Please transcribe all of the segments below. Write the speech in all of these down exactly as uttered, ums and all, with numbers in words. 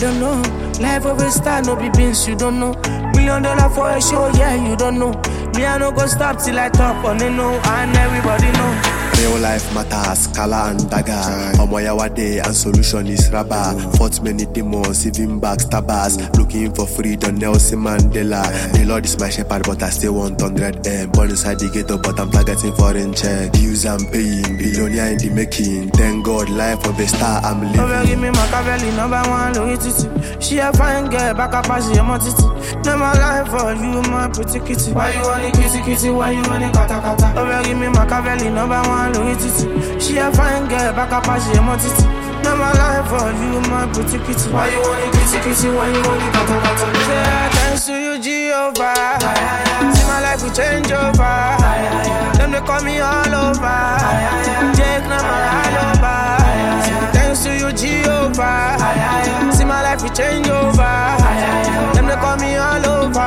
don't know. Life of a star, no be beans, you don't know. Million dollar for a show, yeah, you don't know. Me, I no go stop till I top on the know, and everybody know. Real life matters, Kala and Dagger. Omoyawa day and solution is rubber. Fought many demons, even backstabbers. Looking for freedom, Nelson Mandela. The Lord is my shepherd, but I still want one hundred M. Born inside the ghetto, but I'm targeting foreign check. Use and paying, billionaire in the making. Thank God, life of a star, I'm living. Over give me Machiavelli, number one, Louis Titi. She a fine girl, back up as she a titi. No my life for you, my pretty kitty. Why you want it kitty kitty, why you want it kata kata? Over give me Machiavelli, number one, Louis Titi. She a fine girl, back up as she a titi. No my life for you, my pretty kitty. Why you want it kitty kitty, why you want it kata kata? Say thanks to you, Jehovah. See my life will change over. Them they call me all over. Jake na my all over. Thanks to you, Jehovah. See my life will change over. Them they call me all over.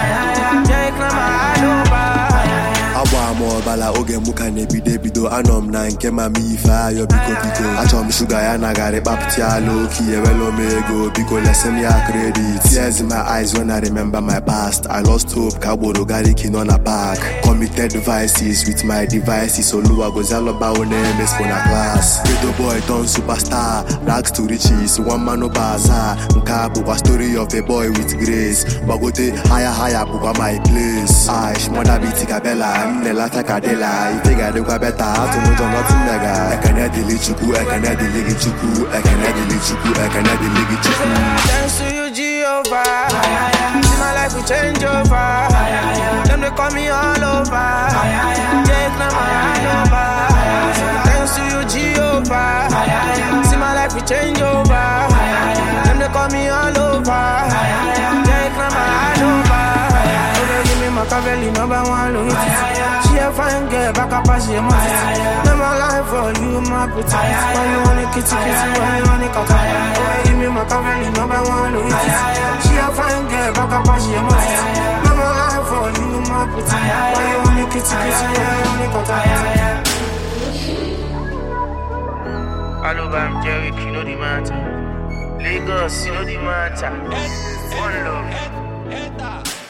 Jake na my all over. Awa mo bala oge muka nebi debido anom na nke mami ifa yo biko biko achom sugar ya nagare bapti alo kiye welo mego biko lesson ya credit tears in my eyes when I remember my past. I lost hope kaboro gari kino na park committed devices with my devices oluwa gozalo ba one ms for na class ghetto boy turn superstar rags to riches one man no bazaar nka bukwa story of a boy with grace bagote higher higher bukwa my place aish mother bitika bella Nella Takadela, I think I do a better to move on nothing mega. I can add the Lichuku, I can add the Ligichuku, I can add the Lichuku, I can add the Ligichuku. Thanks to you, Jehovah. See my life will change over. Them they call me all over. Jake na my all over. Thanks to you, Jehovah. See my life will change over. Them they call me all over. Jake na my all over. Machiavelli, number one, Louis Titi. She a fine girl, back up as she a titi. No my life for you, my pretty. Why you want it kitty kitty, why you want it kaka? Why give me Machiavelli, number one, Louis Titi. She a fine girl, back up as she a titi. No my life for you, my pretty. Why you want it kitty kitty, why you want it kaka? Hello, I'm Jerry, you know the matter. Lagos, you know the matter. One love.